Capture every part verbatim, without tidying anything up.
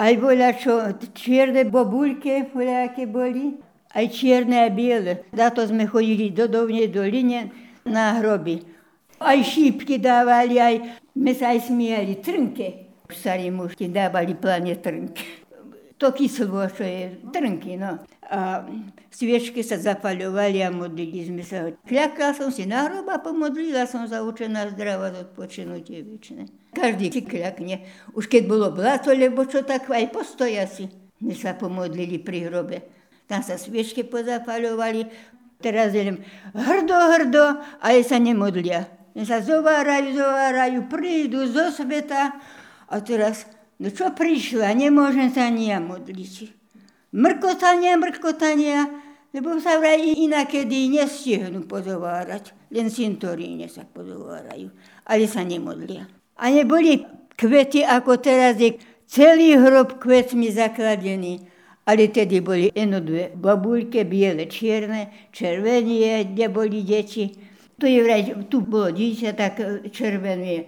Aj bola čo, čierne bobulke, aké boli, aj čierne a biele. Za to sme chodili do Dovnej doline na hroby. Aj šípky dávali, aj, my sa aj smiali, trnke. Starí mužky dávali plane trnke. To kyslo, čo je, trnky, no. A sviečky sa zapaľovali a modlili sme sa. Kľakla som si na hrob a pomodlila som sa, učená zdravá, odpočinutie večné. Každý si kľakne. Už keď bolo blato, lebo čo tak aj postoja si. My sa pomodlili pri hrobe. Tam sa sviečky pozapaľovali. Teraz je len hrdo, hrdo, ale sa nemodlia. Sa zovárajú, zovárajú, prídu zo sveta. A teraz, no čo prišla, nemôžem sa ani ja modliť. Mrkotania, mrkotania, lebo sa vraj inakedy nestihnú pozovárať. Len cintoríne sa pozovárajú, ale sa nemodlia. A neboli kvety, ako teraz je celý hrob kvetmi zakladený. Ale tedy boli eno dve babulke, biele, čierne, červenie, kde boli deti. Tu je vraj, tu bolo dieťa, tak červené.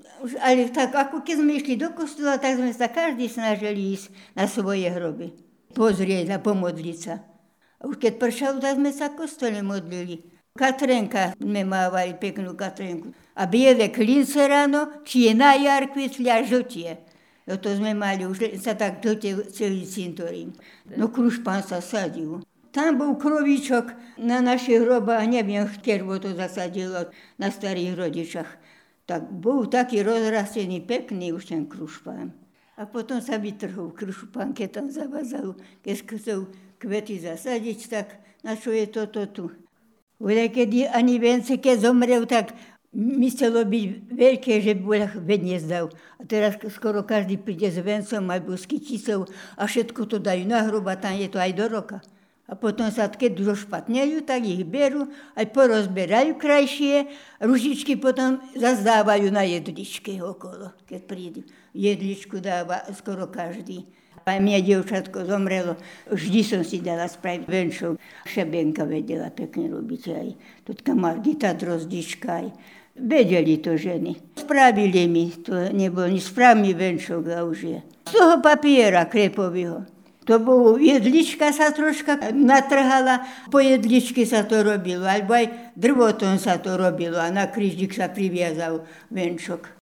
Ale tak, ako keď sme išli do kostola, tak sme sa každý snažili ísť na svoje hroby. Pozrieť a pomodliť sa. A už keď pršalo, tak sme sa v kostole modlili. Katrenka sme mávali, peknú katrenku. A biele klince ráno, či je na jar kvitli a žltie. No to sme mali, už sa tak žltie celý cintorín. No krušpán sa sadil. Tam bol krovíčok na našich hrobách, neviem, ktorbo to zasadilo na starých rodičach. Tak bol taký rozrastený, pekný už ten krušpán. A potom sa vytrhol krušpán, keď tam zavazal, keď chcel kvety zasadiť, tak na čo je toto tu? Voľa, kedy ani vence, keď zomrel, tak myslelo byť veľké, že bola veď nezdal. A teraz skoro každý príde s vencom alebo s kyticou a všetko to dajú na hrob a tam je to aj do roka. A potom sa, keď už špatnejú, tak ich berú, aj porozberajú krajšie, ružičky potom zazdávajú na jedličke okolo, keď prídu. Jedličku dáva skoro každý. A mňa dievčatko zomrelo, vždy som si dala spraviť venčov. Šebenka vedela pekne robiť aj tutka Margita Drozdička aj. Vedeli to ženy. Spravili mi, to nebolo nič, sprav mi venčok a už je. Z toho papiera krepového. To bolo, jedlička sa troška natrhala, po jedličke sa to robilo, alebo aj drvotom sa to robilo a na krížik sa priviazal venčok.